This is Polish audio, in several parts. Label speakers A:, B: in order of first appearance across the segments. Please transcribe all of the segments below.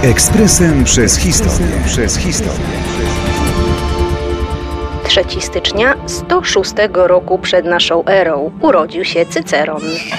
A: Ekspresem przez historię.
B: Trzeci stycznia 106 roku przed naszą erą urodził się Cyceron.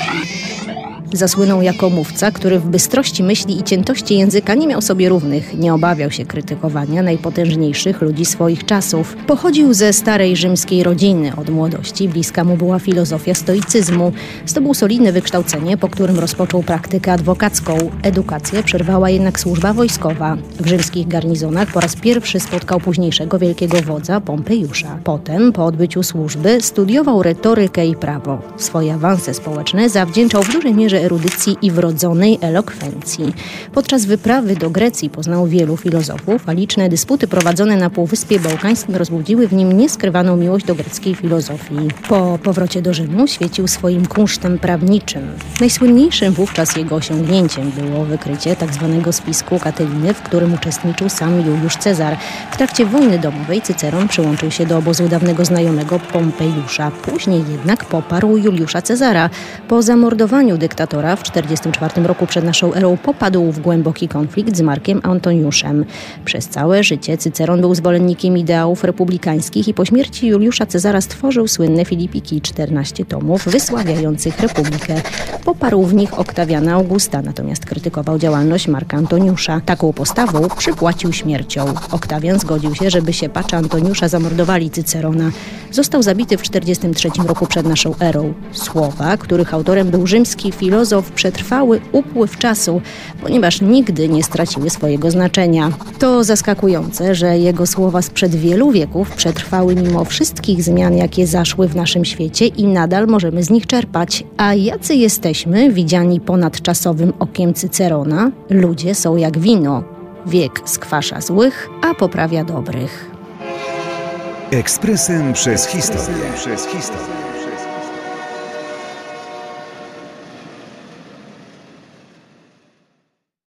B: Zasłynął jako mówca, który w bystrości myśli i ciętości języka nie miał sobie równych. Nie obawiał się krytykowania najpotężniejszych ludzi swoich czasów. Pochodził ze starej rzymskiej rodziny. Od młodości bliska mu była filozofia stoicyzmu. Zdobył solidne wykształcenie, po którym rozpoczął praktykę adwokacką. Edukację przerwała jednak służba wojskowa. W rzymskich garnizonach po raz pierwszy spotkał późniejszego wielkiego wodza Pompejusza. Potem, po odbyciu służby, studiował retorykę i prawo. Swoje awanse społeczne zawdzięczał w dużej mierze erudycji i wrodzonej elokwencji. Podczas wyprawy do Grecji poznał wielu filozofów, a liczne dysputy prowadzone na Półwyspie Bałkańskim rozbudziły w nim nieskrywaną miłość do greckiej filozofii. Po powrocie do Rzymu świecił swoim kunsztem prawniczym. Najsłynniejszym wówczas jego osiągnięciem było wykrycie tzw. spisku Katyliny, w którym uczestniczył sam Juliusz Cezar. W trakcie wojny domowej Cyceron przyłączył się do obozu dawnego znajomego Pompejusza. Później jednak poparł Juliusza Cezara. Po zamordowaniu dyktatora w 44 roku przed naszą erą popadł w głęboki konflikt z Markiem Antoniuszem. Przez całe życie Cyceron był zwolennikiem ideałów republikańskich i po śmierci Juliusza Cezara stworzył słynne Filipiki, 14 tomów wysławiających republikę. Poparł w nich Oktawiana Augusta, natomiast krytykował działalność Marka Antoniusza. Taką postawą przypłacił śmiercią. Oktawian zgodził się, żeby siepacze Antoniusza zamordowali Cycerona. Został zabity w 43 roku przed naszą erą. Słowa, których autorem był rzymski filozof, przetrwały upływ czasu, ponieważ nigdy nie straciły swojego znaczenia. To zaskakujące, że jego słowa sprzed wielu wieków przetrwały mimo wszystkich zmian, jakie zaszły w naszym świecie i nadal możemy z nich czerpać. A jacy jesteśmy, widziani ponadczasowym okiem Cycerona? Ludzie są jak wino. Wiek skwasza złych, a poprawia dobrych.
A: Ekspresem przez historię.